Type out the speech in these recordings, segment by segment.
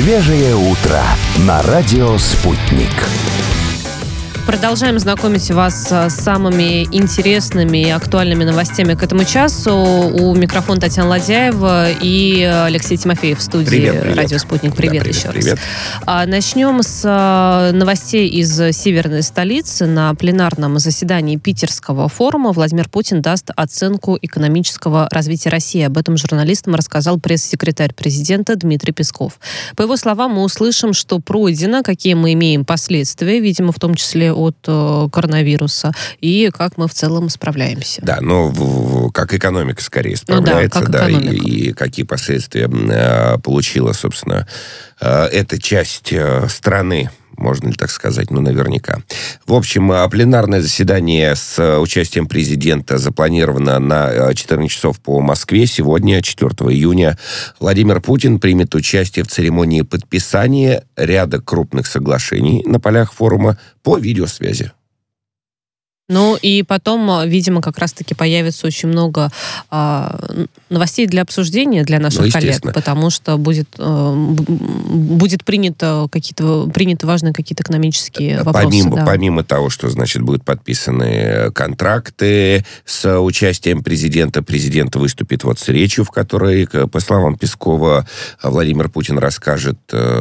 Свежее утро на радио «Спутник». Продолжаем знакомить вас с самыми интересными и актуальными новостями к этому часу. У микрофона Татьяна Ладяева и Алексей Тимофеев в студии. Привет. Радио «Спутник». Привет, еще привет. раз. Начнем с новостей из северной столицы. На пленарном заседании Питерского форума Владимир Путин даст оценку экономического развития России. Об этом журналистам рассказал пресс-секретарь президента Дмитрий Песков. По его словам, мы услышим, что пройдено, какие мы имеем последствия, видимо, в том числе от коронавируса, и как мы в целом справляемся. Да, как экономика скорее справляется, и какие последствия получила, собственно, эта часть страны. Можно ли так сказать? Наверняка. В общем, пленарное заседание с участием президента запланировано на 14 часов по Москве. Сегодня, 4 июня, Владимир Путин примет участие в церемонии подписания ряда крупных соглашений на полях форума по видеосвязи. Ну и потом, видимо, как раз-таки появится очень много новостей для обсуждения для наших коллег, потому что будет приняты важные какие-то экономические вопросы. Помимо того, что, значит, будут подписаны контракты с участием президента, президент выступит с речью, в которой, по словам Пескова, Владимир Путин расскажет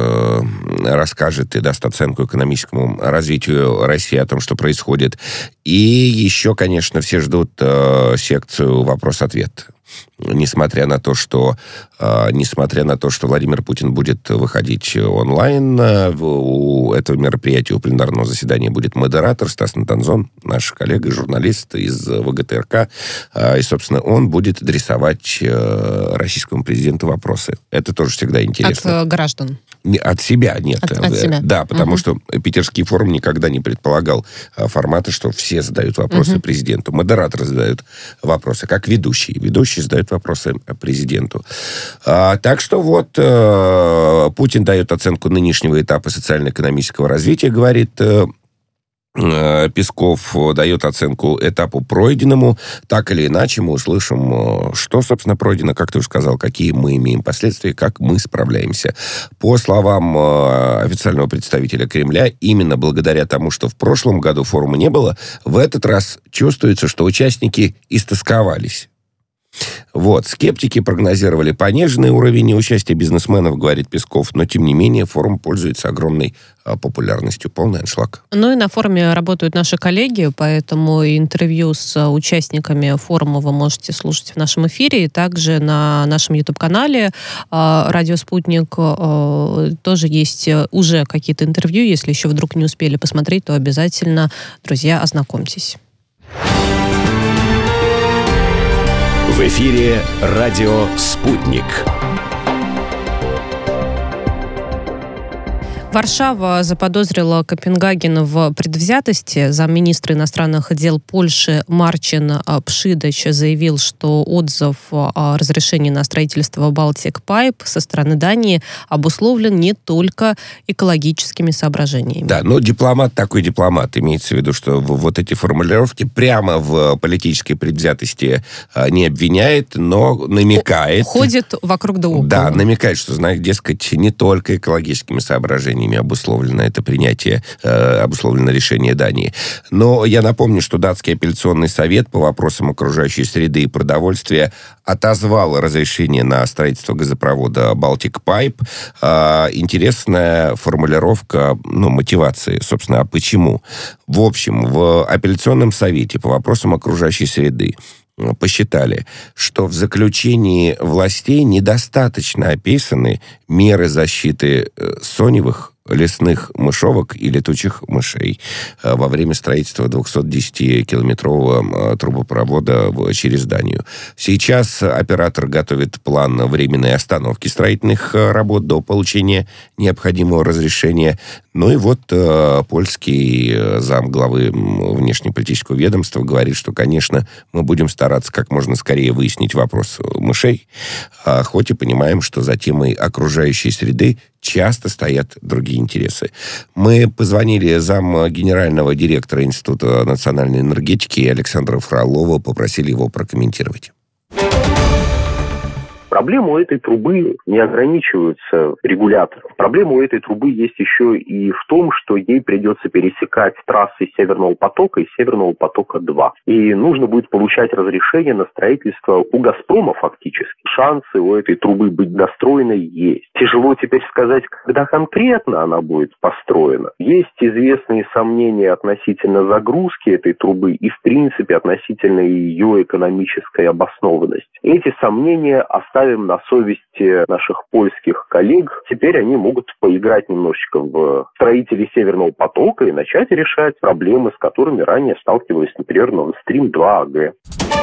и даст оценку экономическому развитию России, о том, что происходит. И еще, конечно, все ждут секцию «Вопрос-ответ». Несмотря на то, что Владимир Путин будет выходить онлайн, у этого мероприятия, у пленарного заседания будет модератор Стас Натанзон, наш коллега, журналист из ВГТРК, и, собственно, он будет адресовать российскому президенту вопросы. Это тоже всегда интересно. От граждан? От себя, нет. От себя. Да, потому что Питерский форум никогда не предполагал формата, что все задают вопросы президенту. Модераторы задают вопросы, как ведущие. Ведущие задают вопросы президенту. Так что Путин дает оценку нынешнего этапа социально-экономического развития, говорит Песков, дает оценку этапу пройденному. Так или иначе мы услышим, что, собственно, пройдено, как ты уже сказал, какие мы имеем последствия, как мы справляемся. По словам официального представителя Кремля, именно благодаря тому, что в прошлом году форума не было, в этот раз чувствуется, что участники истосковались. Скептики прогнозировали пониженный уровень участия бизнесменов, говорит Песков, но, тем не менее, форум пользуется огромной популярностью. Полный аншлаг. Ну и на форуме работают наши коллеги, поэтому интервью с участниками форума вы можете слушать в нашем эфире, и также на нашем YouTube-канале «Радио Спутник» тоже есть уже какие-то интервью. Если еще вдруг не успели посмотреть, то обязательно, друзья, ознакомьтесь. В эфире радио «Спутник». Варшава заподозрила Копенгаген в предвзятости. Замминистра иностранных дел Польши Марчин Пшидач заявил, что отзыв о разрешении на строительство Baltic Pipe со стороны Дании обусловлен не только экологическими соображениями. Да, но дипломат такой дипломат. Имеется в виду, что эти формулировки прямо в политической предвзятости не обвиняет, но намекает. Ходит вокруг да около. Да, намекает, что, дескать, не только экологическими соображениями обусловлено это принятие, обусловлено решение Дании. Но я напомню, что датский апелляционный совет по вопросам окружающей среды и продовольствия отозвал разрешение на строительство газопровода Baltic Pipe. Интересная формулировка, мотивации, собственно, а почему? В общем, в апелляционном совете по вопросам окружающей среды посчитали, что в заключении властей недостаточно описаны меры защиты соневых, лесных мышовок и летучих мышей во время строительства 210-километрового трубопровода через Данию. Сейчас оператор готовит план временной остановки строительных работ до получения необходимого разрешения. Ну и польский замглавы внешнеполитического ведомства говорит, что, конечно, мы будем стараться как можно скорее выяснить вопрос мышей, хоть и понимаем, что за темой окружающей среды часто стоят другие интересы. Мы позвонили генерального директора Института национальной энергетики Александра Фролова, попросили его прокомментировать. Проблема у этой трубы не ограничивается регулятором. Проблема у этой трубы есть еще и в том, что ей придется пересекать трассы Северного потока и Северного потока-2. И нужно будет получать разрешение на строительство у «Газпрома» фактически. Шансы у этой трубы быть достроенной есть. Тяжело теперь сказать, когда конкретно она будет построена. Есть известные сомнения относительно загрузки этой трубы и, в принципе, относительно ее экономической обоснованности. Эти сомнения оставим на совести наших польских коллег. Теперь они могут поиграть немножечко в строителей Северного потока и начать решать проблемы, с которыми ранее сталкивались, например, на Nord Stream 2 АГ.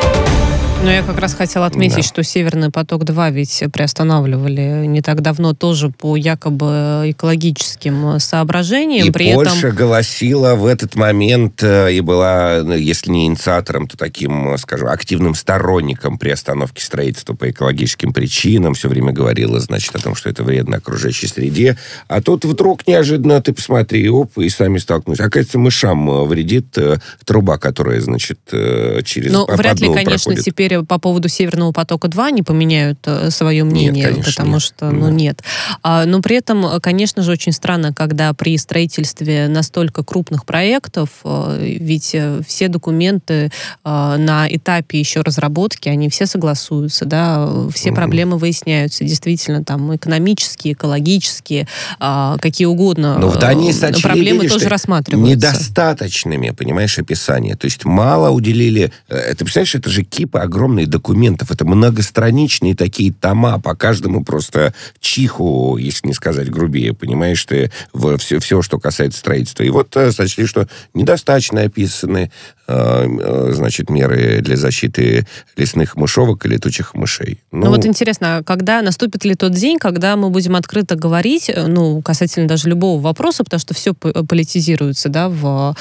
Но я как раз хотела отметить, что Северный поток-2 ведь приостанавливали не так давно тоже по якобы экологическим соображениям. И при Польша этом голосила в этот момент и была, если не инициатором, то таким, скажем, активным сторонником приостановки строительства по экологическим причинам. Все время говорила, значит, о том, что это вредно окружающей среде. А тут вдруг неожиданно, ты посмотри, оп, и сами столкнулись. Оказывается, мышам вредит труба, которая, значит, через ну, вряд ли, конечно, проходит. Теперь по поводу Северного потока-2 они поменяют свое мнение, нет, конечно, потому что, нет. Но при этом, конечно же, очень странно, когда при строительстве настолько крупных проектов, ведь все документы на этапе еще разработки, они все согласуются, да, все проблемы выясняются, действительно, там, экономические, экологические, какие угодно. Но в Дании проблемы тоже рассматриваются. Недостаточными, понимаешь, описания. То есть мало уделили... Ты представляешь, это же кипа огромных документов. Это многостраничные такие тома по каждому просто чиху, если не сказать грубее, понимаешь, ты все, что касается строительства. И вот сочли, что недостаточно описаны, значит, меры для защиты лесных мышовок и летучих мышей. Ну вот интересно, когда наступит ли тот день, когда мы будем открыто говорить, касательно даже любого вопроса, потому что все политизируется, да, в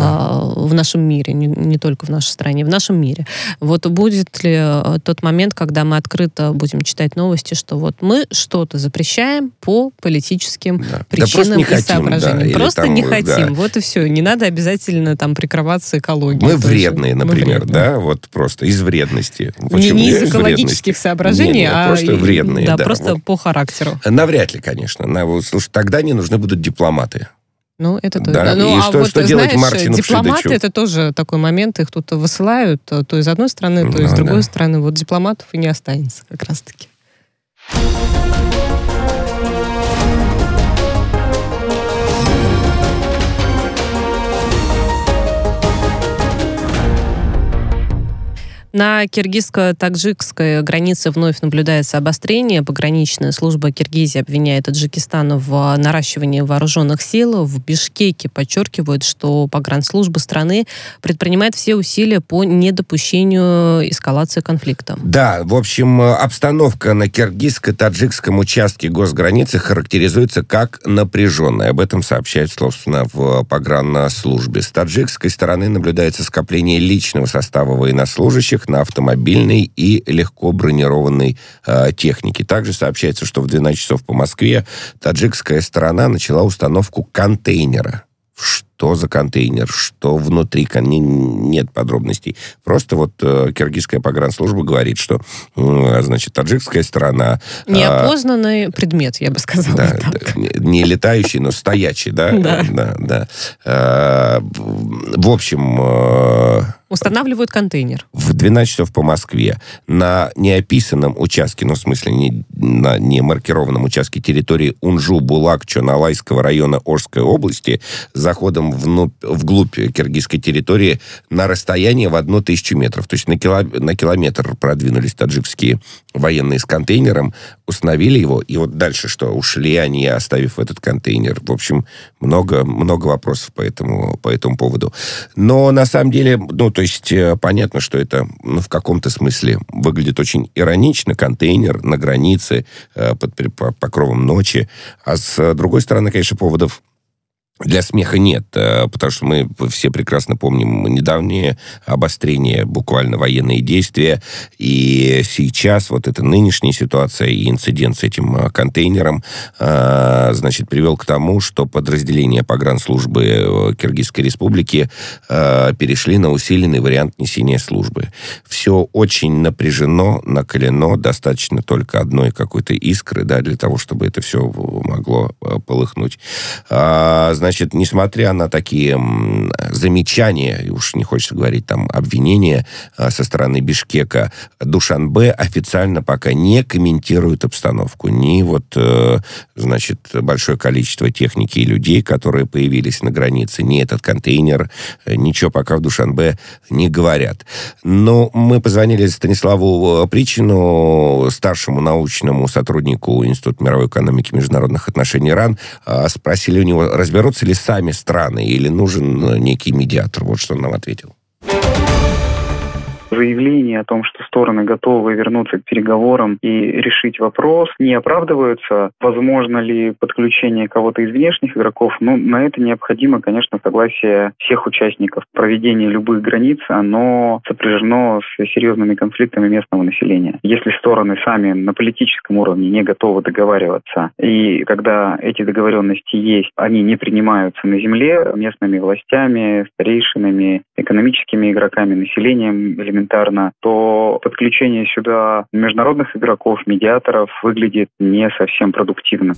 нашем мире, не только в нашей стране, в нашем мире. Вот будет ли тот момент, когда мы открыто будем читать новости, что вот мы что-то запрещаем по политическим причинам и соображениям. Да, просто не хотим. Вот и все. Не надо обязательно там прикрываться экологией. Мы вредные, например, да, вот просто из вредности. Не из экологических соображений, а просто вредные. Да, просто по характеру. Навряд ли, конечно. Слушай, тогда не нужны будут дипломаты. Ну, это да. Ну, и что делать Мартину дипломаты, Пшидычу? это тоже такой момент, их тут высылают, то из одной стороны, то из другой стороны. Вот дипломатов и не останется как раз-таки. На киргизско-таджикской границе вновь наблюдается обострение. Пограничная служба Киргизии обвиняет Таджикистан в наращивании вооруженных сил. В Бишкеке подчеркивают, что погранслужба страны предпринимает все усилия по недопущению эскалации конфликта. Да, в общем, обстановка на киргизско-таджикском участке госграницы характеризуется как напряженная. Об этом сообщают, собственно, в погранслужбе. С таджикской стороны наблюдается скопление личного состава военнослужащих на автомобильной и легко бронированной технике. Также сообщается, что в 12 часов по Москве таджикская сторона начала установку контейнера. Что за контейнер, что внутри, нет подробностей. Просто вот киргизская погранслужба говорит, что, значит, таджикская сторона... Неопознанный предмет, я бы сказала. Да, так. Не летающий, но стоячий, да? Да. В общем... Устанавливают контейнер. В 12 часов по Москве на неописанном участке, в смысле на немаркированном участке территории Унжу-Булак-Чоналайского района Орской области заходом вглубь киргизской территории на расстояние в 1000 метров. То есть на километр продвинулись таджикские военные с контейнером, установили его, и вот дальше что? Ушли они, оставив этот контейнер. В общем, много вопросов по этому поводу. Но на самом деле, то есть понятно, что это в каком-то смысле выглядит очень иронично. Контейнер на границе под покровом ночи. А с другой стороны, конечно, поводов Для смеха нет, потому что мы все прекрасно помним недавнее обострение, буквально военные действия, и сейчас вот эта нынешняя ситуация и инцидент с этим контейнером, значит, привел к тому, что подразделения погранслужбы Киргизской республики перешли на усиленный вариант несения службы. Все очень напряжено, накалено, достаточно только одной какой-то искры, да, для того, чтобы это все могло полыхнуть. Значит, несмотря на такие замечания, и уж не хочется говорить там обвинения со стороны Бишкека, Душанбе официально пока не комментирует обстановку. Ни вот, значит, большое количество техники и людей, которые появились на границе, ни этот контейнер, ничего пока в Душанбе не говорят. Но мы позвонили Станиславу Причину, старшему научному сотруднику Института мировой экономики и международных отношений РАН, спросили у него, разберутся ли сами страны или нужен некий медиатор. Вот что он нам ответил. Заявления о том, что стороны готовы вернуться к переговорам и решить вопрос, не оправдываются. Возможно ли подключение кого-то из внешних игроков? Ну, на это необходимо, конечно, согласие всех участников. Проведение любых границ, оно сопряжено с серьезными конфликтами местного населения. Если стороны сами на политическом уровне не готовы договариваться, и когда эти договоренности есть, они не принимаются на земле местными властями, старейшинами, экономическими игроками, населением элементарно, то подключение сюда международных игроков, медиаторов выглядит не совсем продуктивно.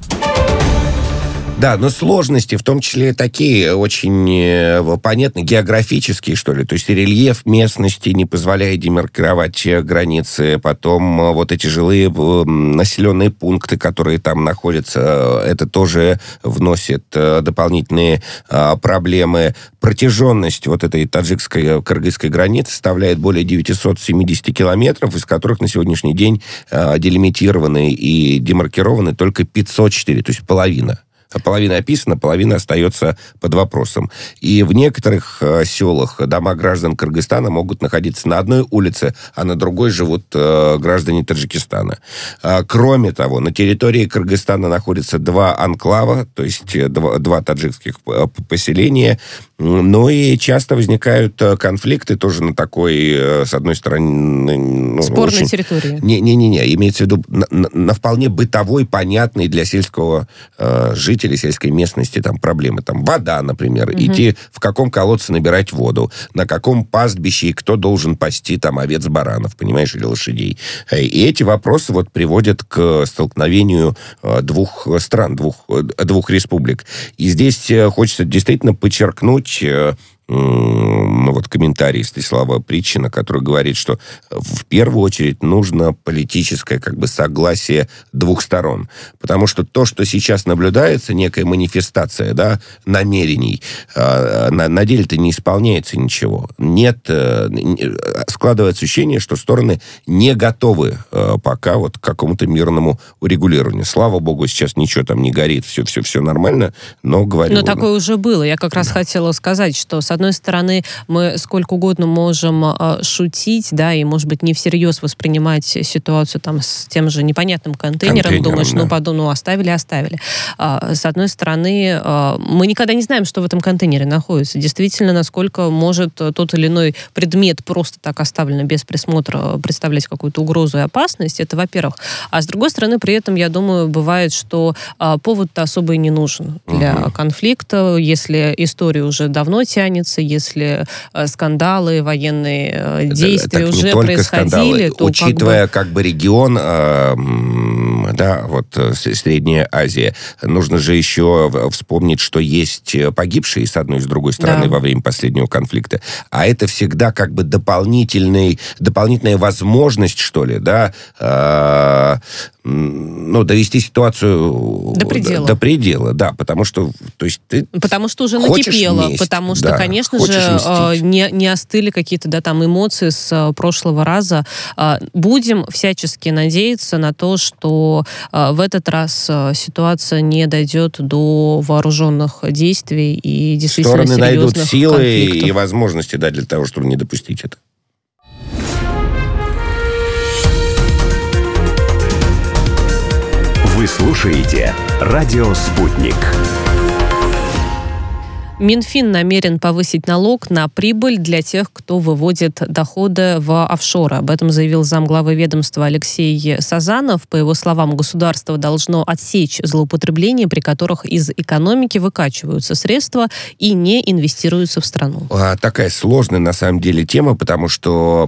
Да, но сложности, в том числе такие очень понятные, географические, что ли. То есть рельеф местности не позволяет демаркировать границы. Потом вот эти жилые населенные пункты, которые там находятся, это тоже вносит дополнительные проблемы. Протяженность вот этой таджикско-кыргызской границы составляет более 970 километров, из которых на сегодняшний день делимитированы и демаркированы только 504, то есть половина. Половина описана, половина остается под вопросом. И в некоторых селах дома граждан Кыргызстана могут находиться на одной улице, а на другой живут граждане Таджикистана. Кроме того, на территории Кыргызстана находятся два анклава, то есть два таджикских поселения. Ну и часто возникают конфликты тоже на такой, с одной стороны... спорной очень... территории. Не-не-не, имеется в виду на вполне бытовой, понятной для сельского жителя, сельской местности там проблемы. Там вода, например. Идти в каком колодце набирать воду, на каком пастбище и кто должен пасти там овец, баранов, понимаешь, или лошадей. И эти вопросы вот приводят к столкновению двух стран, двух республик. И здесь хочется действительно подчеркнуть вот комментарий Станислава Причина, который говорит, что в первую очередь нужно политическое согласие двух сторон. Потому что то, что сейчас наблюдается, некая манифестация, да, намерений, на деле-то не исполняется ничего. Нет, складывается ощущение, что стороны не готовы пока вот к какому-то мирному урегулированию. Слава богу, сейчас ничего там не горит, все нормально, но говорю... Но такое уже было. Я как раз хотела сказать, что с одной стороны, мы сколько угодно можем шутить, да, и, может быть, не всерьез воспринимать ситуацию там с тем же непонятным контейнером, думаешь, да. Оставили. С одной стороны, мы никогда не знаем, что в этом контейнере находится. Действительно, насколько может тот или иной предмет просто так оставлен без присмотра представлять какую-то угрозу и опасность, это во-первых. А с другой стороны, при этом, я думаю, бывает, что повод-то особо и не нужен для конфликта, если история уже давно тянется, если скандалы, военные действия уже происходили, то учитывая регион, да, вот Средняя Азия, нужно же еще вспомнить, что есть погибшие с одной и с другой стороны во время последнего конфликта. А это всегда дополнительная возможность, что ли, да, довести ситуацию до предела, да, потому что, то есть, ты потому что уже накипело, месть, потому что, да, конечно же, не остыли какие-то, да, там эмоции с прошлого раза. Будем всячески надеяться на то, что в этот раз ситуация не дойдет до вооруженных действий и действительно стороны найдут силы конфликтов. И возможности, да, для того, чтобы не допустить это. Вы слушаете «Радио Спутник». Минфин намерен повысить налог на прибыль для тех, кто выводит доходы в офшоры. Об этом заявил замглавы ведомства Алексей Сазанов. По его словам, государство должно отсечь злоупотребления, при которых из экономики выкачиваются средства и не инвестируются в страну. Такая сложная, на самом деле, тема, потому что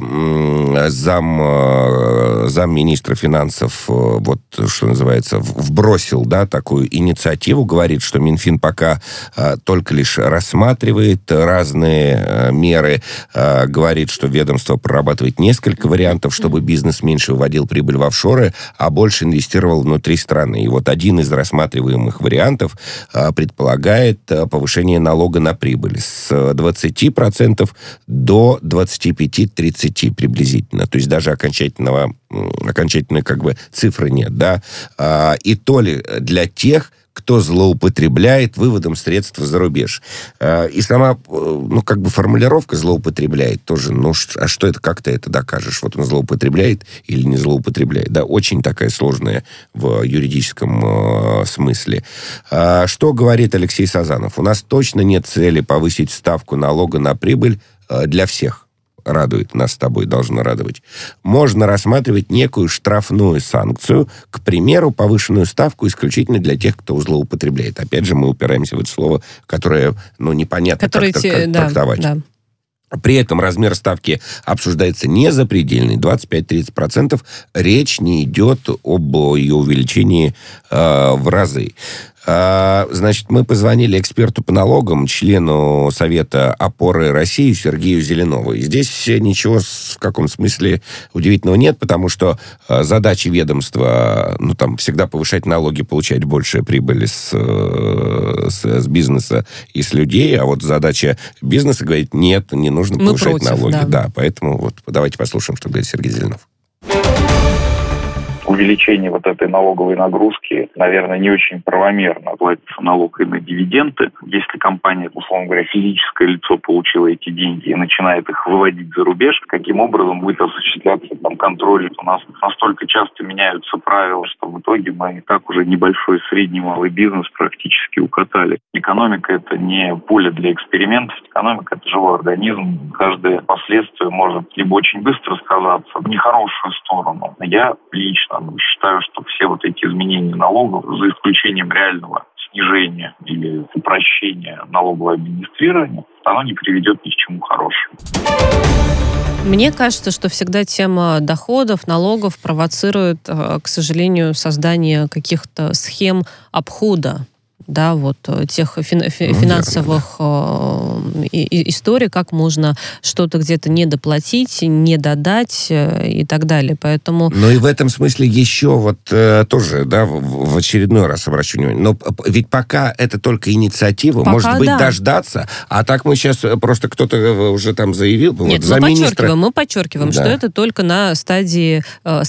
замминистра финансов, вот что называется, вбросил, да, такую инициативу, говорит, что Минфин пока только лишь рассматривает разные меры, говорит, что ведомство прорабатывает несколько вариантов, чтобы бизнес меньше выводил прибыль в офшоры, а больше инвестировал внутри страны. И вот один из рассматриваемых вариантов предполагает повышение налога на прибыль с 20% до 25-30 приблизительно. То есть даже окончательной как бы цифры нет, да. И то ли для тех, кто злоупотребляет выводом средств за рубеж. И сама, как бы формулировка «злоупотребляет» тоже, а что это, как ты это докажешь? Вот он злоупотребляет или не злоупотребляет? Да, очень такая сложная в юридическом смысле. Что говорит Алексей Сазанов? У нас точно нет цели повысить ставку налога на прибыль для всех. Радует нас с тобой, должно радовать. Можно рассматривать некую штрафную санкцию, к примеру, повышенную ставку исключительно для тех, кто злоупотребляет. Опять же, мы упираемся в это слово, которое, непонятно, как трактовать. Да. При этом размер ставки обсуждается не запредельный, 25-30%. Речь не идет об ее увеличении в разы. Значит, мы позвонили эксперту по налогам, члену Совета опоры России Сергею Зеленову. И здесь ничего в каком смысле удивительного нет, потому что задача ведомства, всегда повышать налоги, получать большую прибыль с бизнеса и с людей, а вот задача бизнеса говорит, нет, не нужно повышать налоги. Да, поэтому давайте послушаем, что говорит Сергей Зеленов. Увеличение вот этой налоговой нагрузки, наверное, не очень правомерно. Платится налог и на дивиденды. Если компания, условно говоря, физическое лицо получила эти деньги и начинает их выводить за рубеж, каким образом будет осуществляться контроль? У нас настолько часто меняются правила, что в итоге мы и так уже небольшой средний малый бизнес практически укатали. Экономика – это не поле для экспериментов. Экономика – это живой организм. Каждое последствие может либо очень быстро сказаться в нехорошую сторону. Я лично считаю, что все вот эти изменения налогов, за исключением реального снижения или упрощения налогового администрирования, оно не приведет ни к чему хорошему. Мне кажется, что всегда тема доходов, налогов провоцирует, к сожалению, создание каких-то схем обхода, да, вот тех финансовых историй, как можно что-то где-то недоплатить, не додать и так далее. Поэтому... И в этом смысле еще тоже, да, в очередной раз обращу внимание. Но ведь пока это только инициатива, может быть, дождаться, а так мы сейчас просто мы подчеркиваем, да, что это только на стадии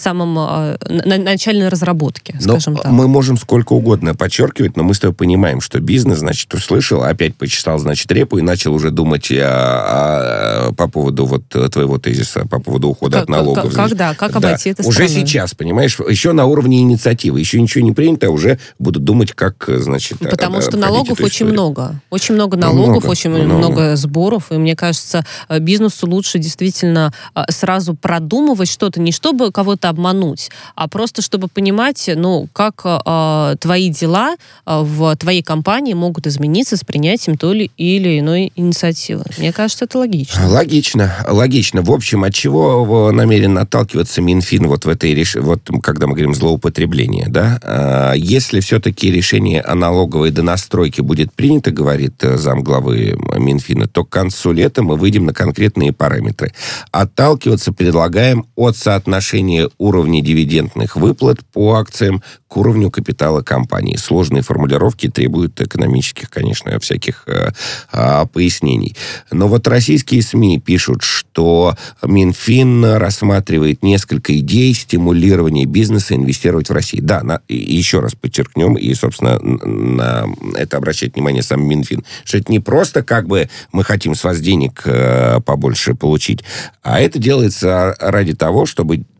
начальной разработки, скажем так. Мы можем сколько угодно подчеркивать, но мы с тобой понимаем, что бизнес, значит, услышал, опять почесал, значит, репу и начал уже думать по поводу твоего тезиса, по поводу ухода от налогов. Как обойти это уже сейчас, понимаешь, еще на уровне инициативы, еще ничего не принято, а уже будут думать, как, значит... Потому что налогов очень много. Очень много налогов, очень много сборов, и мне кажется, бизнесу лучше действительно сразу продумывать что-то, не чтобы кого-то обмануть, а просто чтобы понимать, как твои дела в твоей компании могут измениться с принятием той или иной инициативы. Мне кажется, это логично. Логично. В общем, от чего намерен отталкиваться Минфин когда мы говорим злоупотребление, да? Если все-таки решение о налоговой донастройке будет принято, говорит замглавы Минфина, то к концу лета мы выйдем на конкретные параметры. Отталкиваться предлагаем от соотношения уровня дивидендных выплат по акциям к уровню капитала компании. Сложные формулировки требуют экономических, конечно, всяких пояснений. Но российские СМИ пишут, что Минфин рассматривает несколько идей стимулирования бизнеса инвестировать в Россию. Да, еще раз подчеркнем, и, собственно, на это обращает внимание сам Минфин, что это не просто мы хотим с вас денег побольше получить, а это делается ради того, чтобы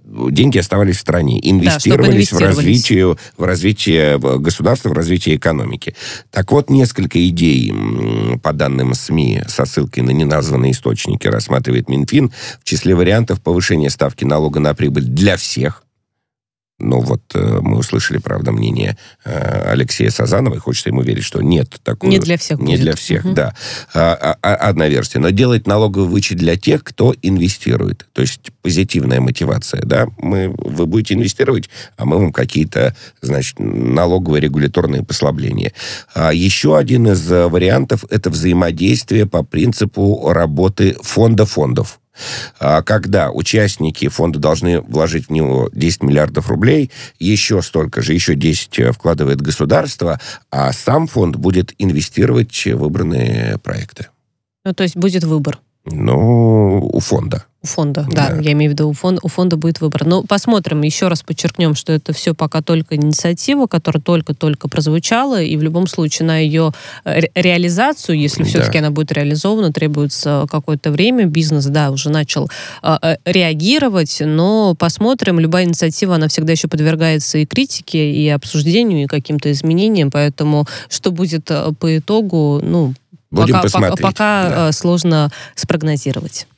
деньги оставались в стране, инвестировались в развитие государства, в развитие экономики. Так вот, несколько идей, по данным СМИ, со ссылкой на неназванные источники, рассматривает Минфин. В числе вариантов повышения ставки налога на прибыль для всех. Ну вот мы услышали, правда, мнение Алексея Сазанова, и хочется ему верить, что нет такого. Не для всех будет. Не для всех, да. Одна версия. Но делать налоговый вычет для тех, кто инвестирует. То есть позитивная мотивация, да. Вы будете инвестировать, а мы вам какие-то, значит, налоговые регуляторные послабления. Еще один из вариантов – это взаимодействие по принципу работы фондов. Когда участники фонда должны вложить в него 10 миллиардов рублей, еще столько же, еще 10 вкладывает государство, а сам фонд будет инвестировать в выбранные проекты. Ну, то есть будет выбор. Ну, у фонда. У фонда, да, я имею в виду, у фонда будет выбор. Но посмотрим, еще раз подчеркнем, что это все пока только инициатива, которая только-только прозвучала, и в любом случае на ее реализацию, если все-таки она будет реализована, требуется какое-то время. Бизнес, да, уже начал реагировать, но посмотрим. Любая инициатива, она всегда еще подвергается и критике, и обсуждению, и каким-то изменениям, поэтому что будет по итогу, ну, пока сложно спрогнозировать.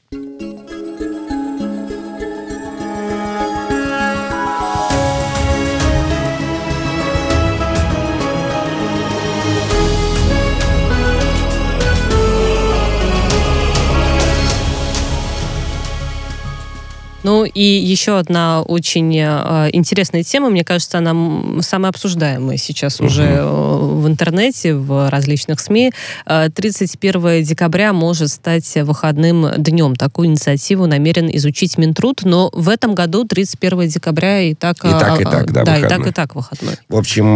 Ну и еще одна очень интересная тема, мне кажется, она самая обсуждаемая сейчас уже в интернете, в различных СМИ. 31 декабря может стать выходным днем. Такую инициативу намерен изучить Минтруд, но в этом году 31 декабря и так выходной. В общем,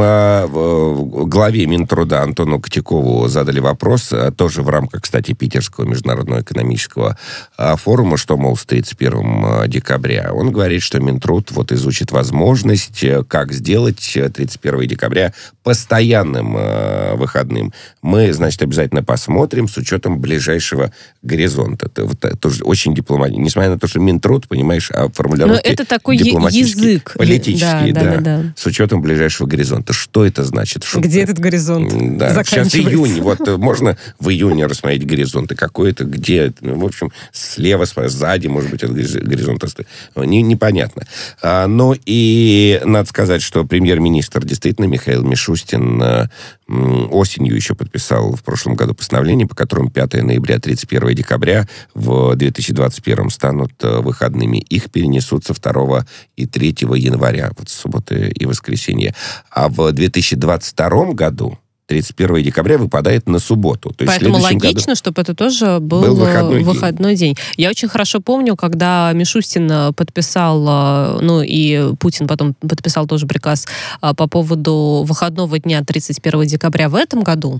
главе Минтруда Антону Котякову задали вопрос, тоже в рамках, кстати, Питерского международного экономического форума, что, мол, с 31 декабря. Он говорит, что Минтруд вот изучит возможность, как сделать 31 декабря постоянным выходным. Мы, значит, обязательно посмотрим с учетом ближайшего горизонта. Это тоже очень дипломатично. Несмотря на то, что Минтруд, понимаешь, формулировки это такой язык. Политические, да. С учетом ближайшего горизонта. Что это значит? Где этот горизонт? Да. Сейчас июнь. Вот можно в июне рассмотреть горизонты. Какой-то, где, в общем, слева, сзади, может быть, этот горизонт остается. Непонятно. Но и надо сказать, что премьер-министр действительно Михаил Мишустин осенью еще подписал в прошлом году постановление, по которому 5 ноября, 31 декабря в 2021 станут выходными. Их перенесут со 2 и 3 января, вот субботы и воскресенье. А в 2022 году 31 декабря выпадает на субботу. То есть поэтому логично, чтобы это тоже был выходной день. Я очень хорошо помню, когда Мишустин подписал, ну и Путин потом подписал тоже приказ по поводу выходного дня 31 декабря в этом году.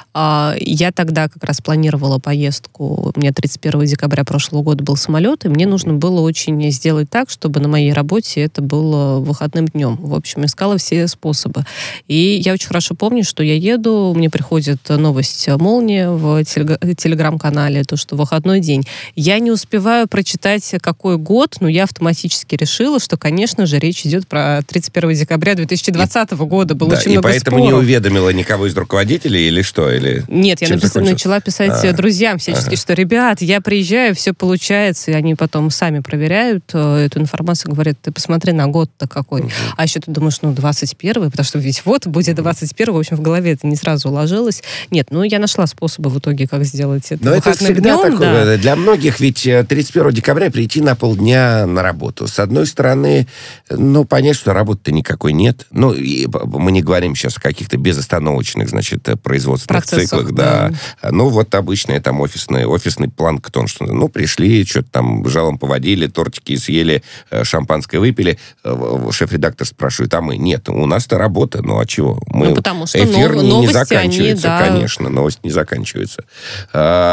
Я тогда как раз планировала поездку. У меня 31 декабря прошлого года был самолет, и мне нужно было очень сделать так, чтобы на моей работе это было выходным днем. В общем, искала все способы. И я очень хорошо помню, что я еду, мне приходит новость «Молния» в телеграм-канале, то, что выходной день. Я не успеваю прочитать, какой год, но я автоматически решила, что, конечно же, речь идет про 31 декабря 2020 года. Было очень много споров. И поэтому не уведомила никого из руководителей или что? Или нет, я начала писать друзьям всячески, что, ребят, я приезжаю, все получается, и они потом сами проверяют эту информацию, говорят, ты посмотри на год-то какой. А еще ты думаешь, 21, потому что ведь вот будет 21, в общем, в голове это не сразу уложилось. Нет, я нашла способы в итоге, как сделать это. Но это всегда днем, такое. Да. Для многих ведь 31 декабря прийти на полдня на работу. С одной стороны, понятно, что работы-то никакой нет. Мы не говорим сейчас о каких-то безостановочных, значит, производственных циклах. Да. Вот обычный там офисный планктон. Что, пришли, что-то там жалом поводили, тортики съели, шампанское выпили. Шеф-редактор спрашивает, а мы? Нет, у нас-то работа. А чего? Потому что эфир не новости, заканчивается, они, да. Конечно, новость не заканчивается.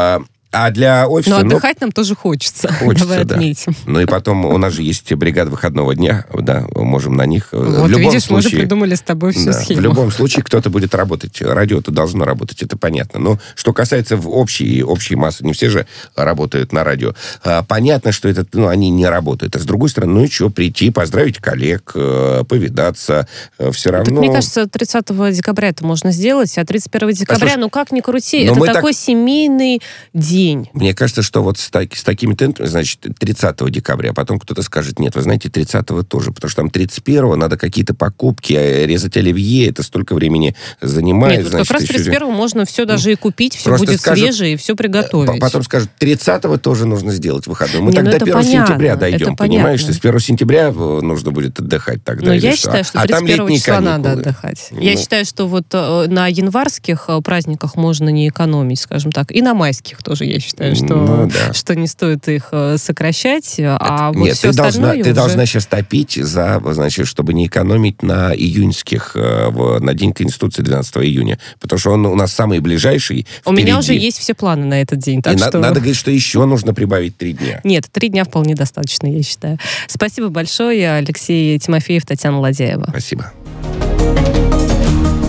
А для офиса... Но отдыхать нам тоже хочется. Давай отметим. Ну и потом у нас же есть бригада выходного дня, да, можем на них... Вот видишь, мы же придумали с тобой всю схему. В любом случае кто-то будет работать. Радио-то должно работать, это понятно. Но что касается общей массы, не все же работают на радио. Понятно, что это, они не работают. А с другой стороны, ну и что, прийти, поздравить коллег, повидаться, все равно... Так, мне кажется, 30 декабря это можно сделать, а 31 декабря, как ни крути, это такой семейный день. Мне кажется, что вот с такими темпами, значит, 30 декабря, потом кто-то скажет, нет, вы знаете, 30-го тоже, потому что там 31-го надо какие-то покупки, резать оливье, это столько времени занимает. Нет, значит, как раз 31-го можно все даже и купить, все будет свежее, и все приготовить. Потом скажут, 30-го тоже нужно сделать выходной. Мы так до 1 сентября дойдем, понимаешь? Что с 1 сентября нужно будет отдыхать тогда. Но я считаю, что 31 числа надо отдыхать. Я считаю, что вот на январских праздниках можно не экономить, скажем так, и на майских тоже. Я считаю, что не стоит их сокращать, а вот все остальное ты должна сейчас топить чтобы не экономить на июньских, на День Конституции 12 июня, потому что он у нас самый ближайший. У меня уже есть все планы на этот день. Надо говорить, что еще нужно прибавить 3 дня. Нет, 3 дня вполне достаточно, я считаю. Спасибо большое, Алексей Тимофеев, Татьяна Ладяева. Спасибо.